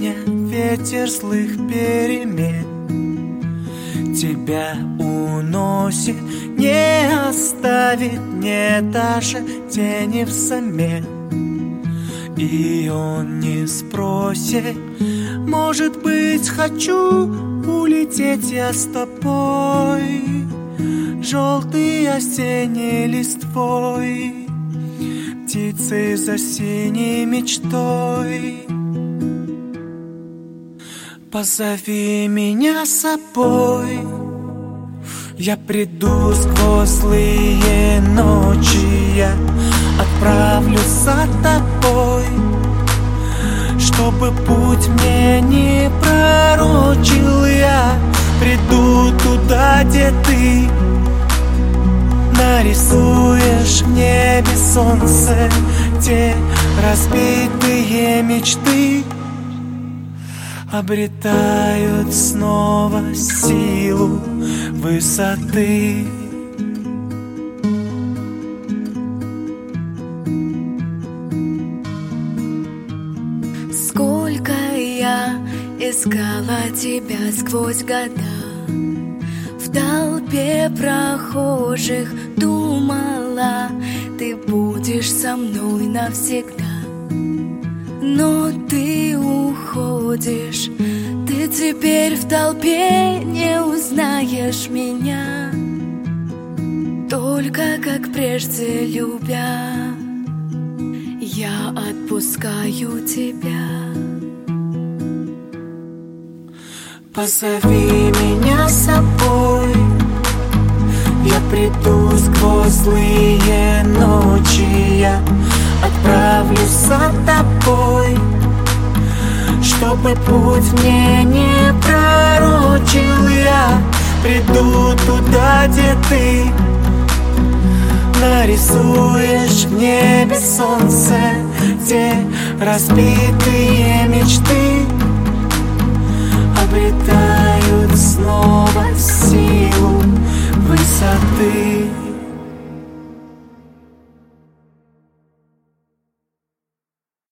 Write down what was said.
меня ветер злых перемен. Тебя уносит, не оставит мне даже тени взамен. И он не спросит, может быть, хочу улететь я с тобой, желтый осенний листвой, птицей за синей мечтой. Позови меня с собой, я приду сквозь злые ночи, я отправлюсь за тобой, чтобы путь мне не пророчил. Я приду туда, где ты нарисуешь в небе солнце, те разбитые мечты обретают снова силу высоты. Сколько я искала тебя сквозь года, в толпе прохожих думала, ты будешь со мной навсегда. Но ты уходишь, ты теперь в толпе не узнаешь меня, только как прежде любя, я отпускаю тебя. Позови меня с собой, я приду сквозь злые ночи, я отправлюсь за тобой, чтобы путь мне не пророчил. Я приду туда, где ты нарисуешь в небе солнце, те разбитые мечты обретают снова силу высоты.